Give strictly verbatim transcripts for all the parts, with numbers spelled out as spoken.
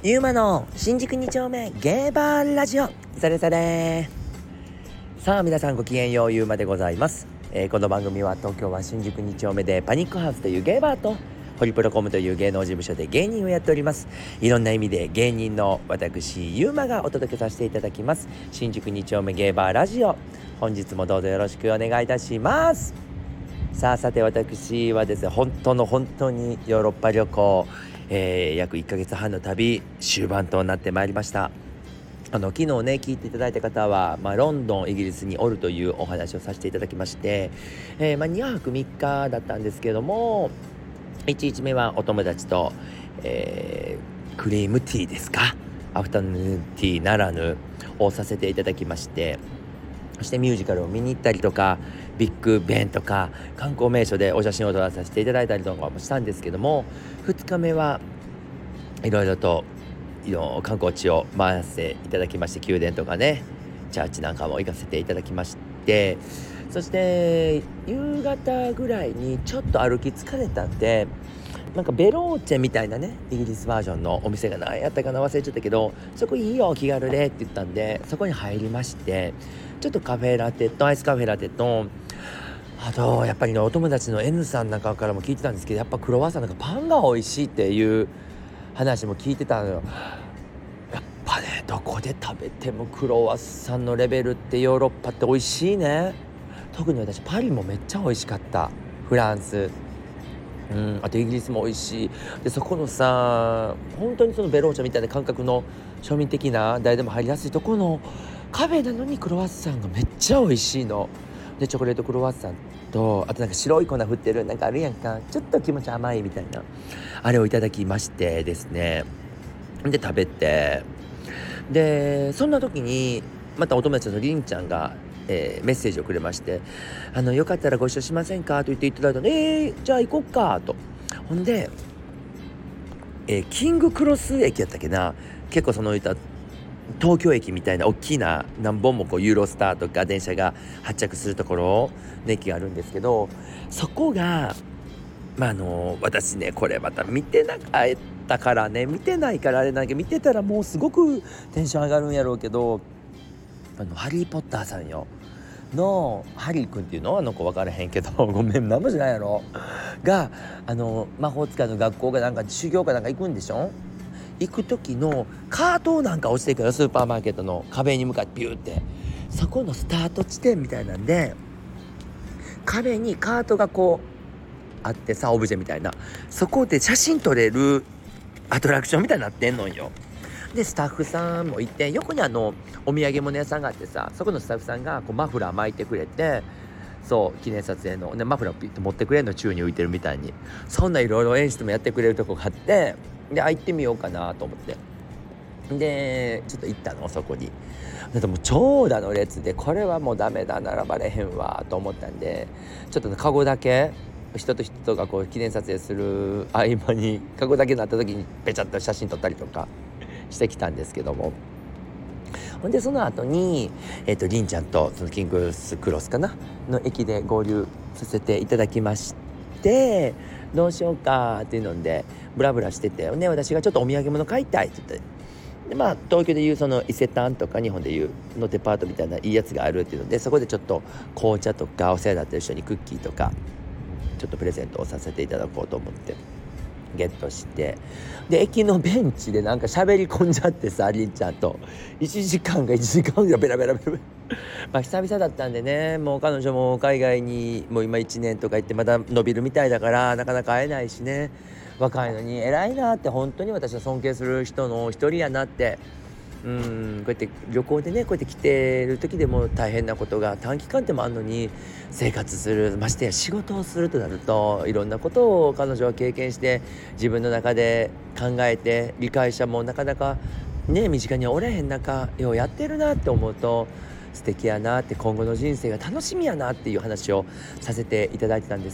ゆうまの新宿に丁目ゲーバーラジオ、それそれ。さあ皆さんごきげんよう、ゆうまでございます。えー、この番組は東京は新宿に丁目でパニックハウスというゲーバーとホリプロコムという芸能事務所で芸人をやっております。いろんな意味で芸人の私ゆうまがお届けさせていただきます新宿に丁目ゲーバーラジオ。本日もどうぞよろしくお願いいたします。さあさて、私はですね、本当の本当にヨーロッパ旅行、えー、約いっかげつはんの旅終盤となってまいりました。あの昨日ね聞いていただいた方は、まあ、ロンドンイギリスにおるというお話をさせていただきまして、えーまあ、にはくみっかだったんですけども、いちにちめはお友達と、えー、クリームティーですか、アフタヌーンティーならぬをさせていただきまして、そしてミュージカルを見に行ったりとか、ビッグベンとか観光名所でお写真を撮らさせていただいたりとかもしたんですけども、ふつかめはいろいろと観光地を回らせていただきまして、宮殿とかねチャーチなんかも行かせていただきまして、そして夕方ぐらいにちょっと歩き疲れたんで、なんかベローチェみたいなねイギリスバージョンのお店が何やったかな忘れちゃったけど、そこいいよ気軽でって言ったんで、そこに入りまして、ちょっとカフェラテとアイスカフェラテと、あとやっぱりねお友達の N さんなんかからも聞いてたんですけど、やっぱクロワッサンなんかパンが美味しいっていう話も聞いてたのよ。やっぱねどこで食べてもクロワッサンのレベルってヨーロッパって美味しいね。特に私パリもめっちゃ美味しかった。フランス、うん、あとイギリスも美味しい。でそこのさ、本当にそのベローチェみたいな感覚の庶民的な誰でも入りやすいところのカフェなのにクロワッサンがめっちゃ美味しいので、チョコレートクロワッサンと、あとなんか白い粉振ってるなんかあるやんか、ちょっと気持ち甘いみたいなあれをいただきましてですね、で食べて、でそんな時にまたお友達のりんちゃんが、えー、メッセージをくれまして、あのよかったらご一緒しませんかと言っていただいたので、えー、じゃあ行こっかと。ほんで、えー、キングクロス駅やったっけな、結構そのいた東京駅みたいな大きな何本もこうユーロスターとか電車が発着するところの駅があるんですけど、そこがまああの私ねこれまた見てなかったからね見てないからあれなんだけど、見てたらもうすごくテンション上がるんやろうけど、あのハリーポッターさんよのハリー君っていうのあの子分からへんけどごめん何もしないやろが、あの魔法使いの学校がなんか修行かなんか行くんでしょ。行く時のカートなんか落ちていくよ、スーパーマーケットの壁に向かってビューって、そこのスタート地点みたいなんで壁にカートがこうあってさ、オブジェみたいな、そこで写真撮れるアトラクションみたいになってんのよ。でスタッフさんもいて、横にあのお土産物屋さんがあってさ、そこのスタッフさんがこうマフラー巻いてくれて、そう記念撮影のでマフラーをピッと持ってくれるの、宙に浮いてるみたいに、そんないろいろ演出もやってくれるとこがあって、で行ってみようかなと思って、でちょっと行ったのそこに。でも長蛇の列でこれはもうダメだ、並ばれへんわと思ったんで、ちょっとカゴだけ人と人がこう記念撮影する合間にカゴだけになった時にペチャッと写真撮ったりとかしてきたんですけども、ほんでその後にえっとりんちゃんとそのキングスクロスかなの駅で合流させていただきまして、どうしようかっていうのでブラブラしててね、私がちょっとお土産物買いたいって言って、でまあ東京でいうその伊勢丹とか日本でいうのデパートみたいないいやつがあるっていうので、そこでちょっと紅茶とかお世話になってる人にクッキーとかちょっとプレゼントをさせていただこうと思ってゲットして、で駅のベンチでなんか喋り込んじゃってさ、りんちゃんといちじかんがいちじかんぐらいベラベラベラベラまあ久々だったんでね、もう彼女も海外にもう今いちねんとか行ってまだ伸びるみたいだからなかなか会えないしね、若いのに偉いなって、本当に私は尊敬する人の一人やなって。うん、こうやって旅行でねこうやって来てる時でも大変なことが短期間でもあるのに、生活する、ましてや仕事をするとなるといろんなことを彼女は経験して自分の中で考えて、理解者もなかなかね身近にはおれへん中ようやってるなって思うと素敵やなって、今後の人生が楽しみやなっていう話をさせていただいてたんです。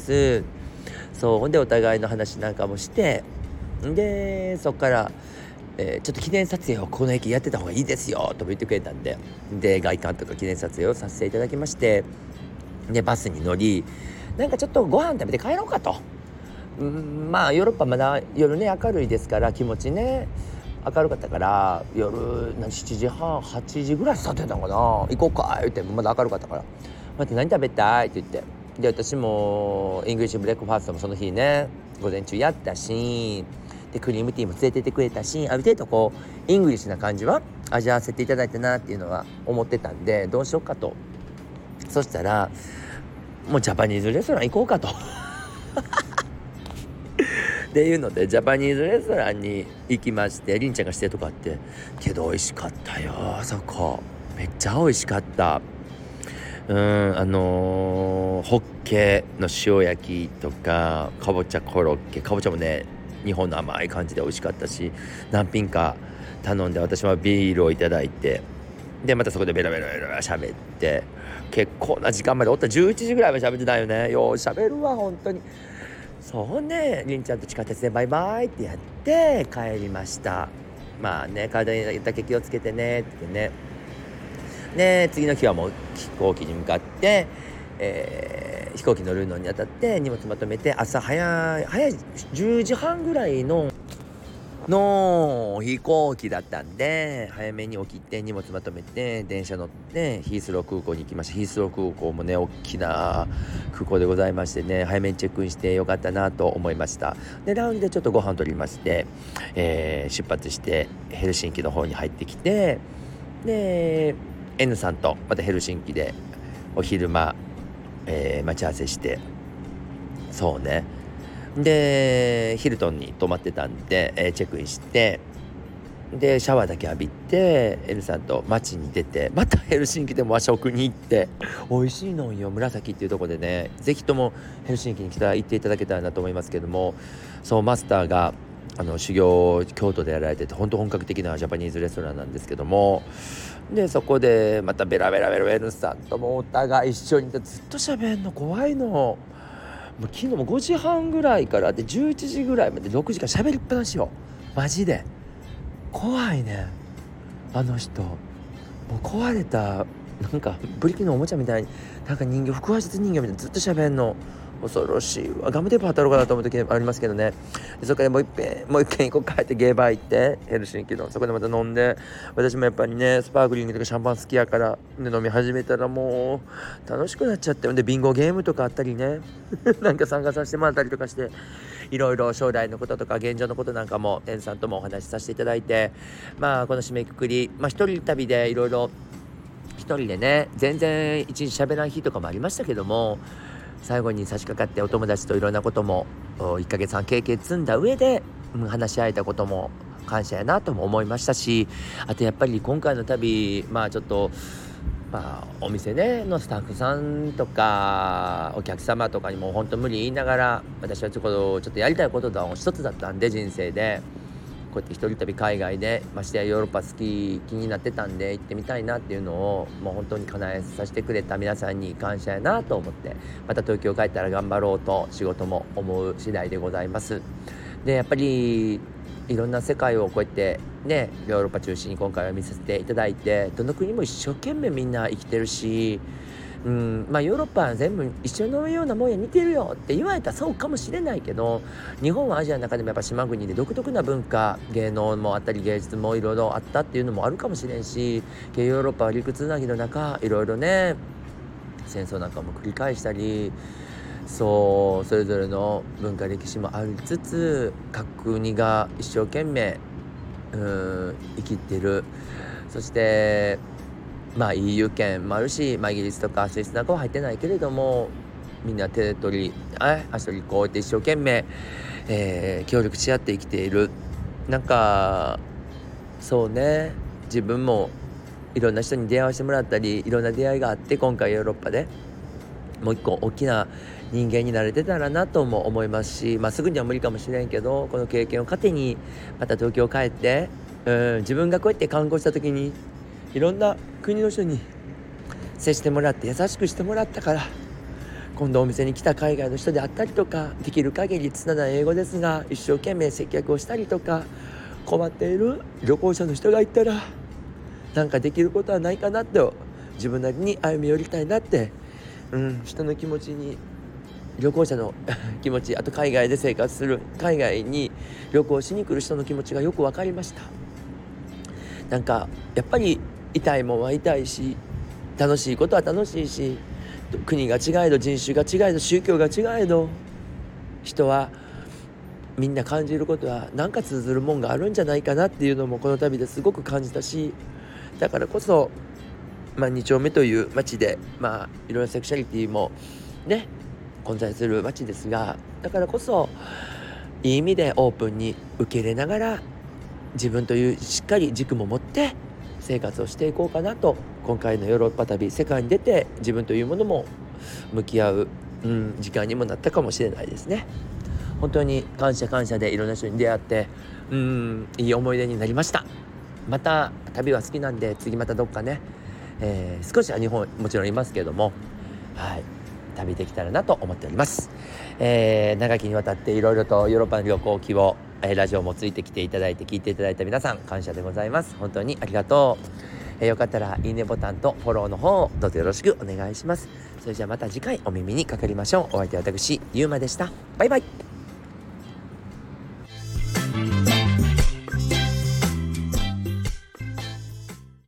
そうほんでお互いの話なんかもして、でそっからえー、ちょっと記念撮影をこの駅やってた方がいいですよとも言ってくれたんで、で外観とか記念撮影をさせていただきまして、でバスに乗り、なんかちょっとご飯食べて帰ろうかと。うんまあヨーロッパまだ夜ね明るいですから気持ちね明るかったから夜しちじはんはちじぐらいスタートやったんかな、行こうか言ってまだ明るかったから待って何食べたいって言って、で私もイングリッシュブレックファーストもその日ね午前中やったし、でクリームティーも連れてってくれたし、ある程度こうイングリッシュな感じは味わわせていただいたなっていうのは思ってたんで、どうしようかと。そしたらもうジャパニーズレストラン行こうかとっていうのでジャパニーズレストランに行きまして、りんちゃんがしてるとこあってけど美味しかったよ、あそこめっちゃ美味しかった。うん、あのー、ホッケの塩焼きとかかぼちゃコロッケ、かぼちゃもね日本の甘い感じで美味しかったし、何品か頼んで私はビールをいただいて、でまたそこでベラベラベラ喋って、結構な時間までおったじゅういちじぐらいまで喋ってたよね。よう喋るわ本当に。そうね、りんちゃんと地下鉄でバイバイってやって帰りました。まあね、体にだけ気をつけてねってね。で次の日はもう飛行機に向かって、えー、飛行機乗るのにあたって荷物まとめて、朝早い早いじゅうじはんぐらいのの飛行機だったんで、早めに起きて荷物まとめて電車乗ってヒースロー空港に行きました。ヒースロー空港もね大きな空港でございましてね、早めにチェックインしてよかったなと思いました。でラウンジでちょっとご飯取りまして、えー、出発してヘルシンキの方に入ってきて、で N さんとまたヘルシンキでお昼間、えー、待ち合わせして、そうね、でヒルトンに泊まってたんで、えー、チェックインして、でシャワーだけ浴びて N さんと街に出て、またヘルシンキでも和食に行って、美味しいのよ紫っていうところでね、ぜひともヘルシンキに来たら行っていただけたらなと思いますけども、そうマスターがあの修行を京都でやられてて本当本格的なジャパニーズレストランなんですけども、でそこでまたベラベラベラベラ N さんともお互い一緒にいてずっと喋んの怖いの。もう昨日もごじはんぐらいからでじゅういちじぐらいまでろくじかん喋りっぱなしよ。マジで怖いねあの人。もう壊れたなんかブリキのおもちゃみたいに、なんか人形腹話術人形みたいにずっと喋んの。恐ろしいわ。ガムテープ貼ったろうかなと思う時ありますけどね。でそこでもう一遍もう一軒行こうかってゲーバー行ってヘルシンキのそこでまた飲んで、私もやっぱりねスパークリングとかシャンパン好きやから、で飲み始めたらもう楽しくなっちゃって、でビンゴゲームとかあったりねなんか参加させてもらったりとかして、いろいろ将来のこととか現状のことなんかもエンさんともお話しさせていただいて、まあこの締めくくり、まあ一人旅でいろいろ一人でね全然一日喋らん日とかもありましたけども、最後に差し掛かってお友達といろんなこともいっかげつはん経験積んだ上で、うん、話し合えたことも感謝やなとも思いましたし、あとやっぱり今回の旅まあちょっとまあお店ねのスタッフさんとかお客様とかにも本当無理言いながら、私はちょっとちょっとやりたいことの一つだったんで、人生でこうやって一人旅海外でましてやヨーロッパ好き気になってたんで行ってみたいなっていうのをもう本当に叶えさせてくれた皆さんに感謝やなと思って、また東京帰ったら頑張ろうと仕事も思う次第でございます。でやっぱりいろんな世界をこうやってねヨーロッパ中心に今回は見させていただいて、どの国も一生懸命みんな生きてるし、うんまあ、ヨーロッパは全部一緒のようなもんや似てるよって言われたらそうかもしれないけど、日本はアジアの中でもやっぱ島国で独特な文化芸能もあったり芸術もいろいろあったっていうのもあるかもしれんし、ヨーロッパは陸つなぎの中いろいろね戦争なんかも繰り返したり、そうそれぞれの文化歴史もありつつ各国が一生懸命うん生きてる。そしてまあ イーユー 圏もあるし、まあ、イギリスとかスイスなんかは入ってないけれども、みんな手取り足取りこうやって一生懸命、えー、協力し合って生きている。なんかそうね、自分もいろんな人に出会わせてもらったりいろんな出会いがあって、今回ヨーロッパでもう一個大きな人間になれてたらなとも思いますし、まあ、すぐには無理かもしれんけど、この経験を糧にまた東京帰ってうん自分がこうやって観光した時にいろんな国の人に接してもらって優しくしてもらったから、今度お店に来た海外の人であったりとか、できる限り拙な英語ですが一生懸命接客をしたりとか、困っている旅行者の人がいたらなんかできることはないかなと自分なりに歩み寄りたいなって、うん、人の気持ちに旅行者の気持ち、あと海外で生活する海外に旅行しに来る人の気持ちがよく分かりました。 なんかやっぱり痛いもんは痛いし、楽しいことは楽しいし、国が違えど人種が違えど宗教が違えど、人はみんな感じることはなんか通ずるもんがあるんじゃないかなっていうのもこの旅ですごく感じたし、だからこそ、まあ、に丁目という街で、まあ、いろんなセクシャリティもね混在する街ですが、だからこそいい意味でオープンに受け入れながら、自分というしっかり軸も持って生活をしていこうかなと、今回のヨーロッパ旅、世界に出て自分というものも向き合う、うん、時間にもなったかもしれないですね。本当に感謝感謝でいろんな人に出会って、うん、いい思い出になりました。また旅は好きなんで、次またどっかね、えー、少しは日本もちろんいますけども、はい、旅できたらなと思っております。えー、長きにわたっていろいろとヨーロッパの旅行記を、えー、ラジオもついてきていただいて聞いていただいた皆さん、感謝でございます。本当にありがとう。えー、よかったらいいねボタンとフォローの方をどうぞよろしくお願いします。それじゃあまた次回お耳にかかりましょう。お相手は私ゆうまでした。バイバイ。